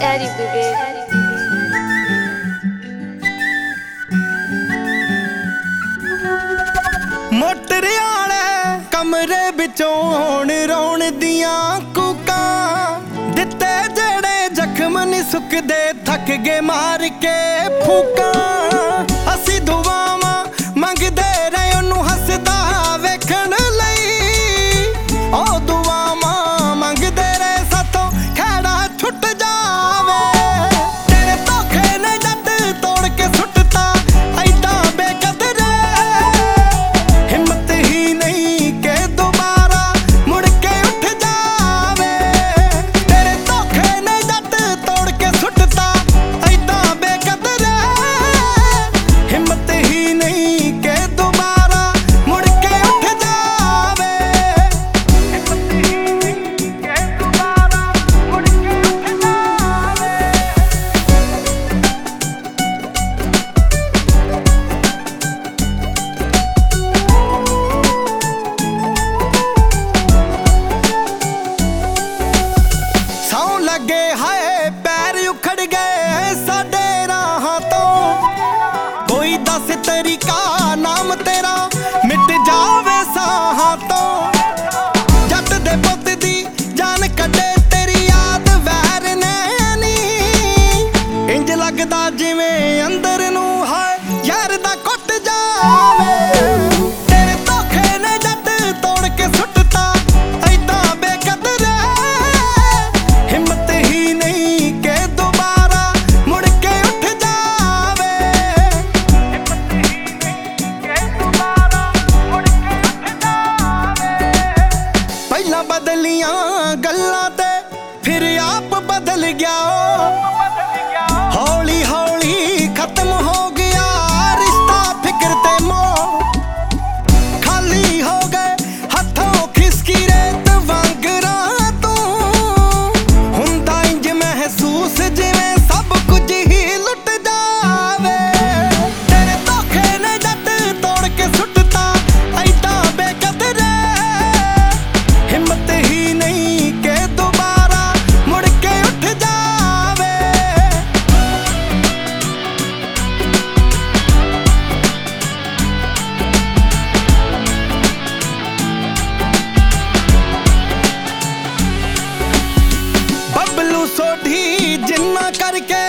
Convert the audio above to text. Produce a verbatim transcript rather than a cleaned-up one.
Eddie baby. Motor आले कमरे विचों होण रौण दियां कूकां दिते जेड़े जख्म नहीं सुकदे थक गए मार के फूकां असी दुआवां मंगदे रहे ओनू हसदा वेखण लई ओ दुआवां मंगदे रहे साथों खैड़ा छुट जावे तेरे धोखे ने जट तोड़ के सुटता ऐदा बेकदर हिम्मत ही नहीं के दोबारा मुड़ के उठ जावे तेरे धोखे ने जट तोड़ के सुटता ऐदा बेकदर हिम्मत ही नहीं के दोबारा मुड़ के उठ जावे हिम्मत ही नहीं के दोबारा मुड़ के उठ जावे सौ लगे हाय पैर उखड़ गए साडे राहां तो कोई दस तरीका नाम तेरा मिट जावे साहां तो जट दे पुत दी जान कड्डे तेरी याद वैर ने नी इंज लगदा जिवें अंदर नूं हाय यार दा कुट जावे तेरे धोखे ने जट तोड़ के सुटता ऐदा बेकदर हिम्मत ही नहीं के दोबारा मुड़ के उठ जावे हिम्मत ही नहीं के दोबारा मुड़ के उठ जावे पहला बदलियां गल्लां ते फिर आप बदल गया हौली हौली खत्म हो गया रिश्ता फिक्र ते मोह खाली हो गए हथों खिसकी रेत वांगरा तू हुंदा इंज महसूस जिवें सब कुछ ही लुट जावे तेरे धोखे ने जट तोड़ के सुटता ऐदा बेकदर हिम्मत ही नहीं के दोबारा मुड़ के उठ जावे बबलू सोढ़ी जिन्ना करके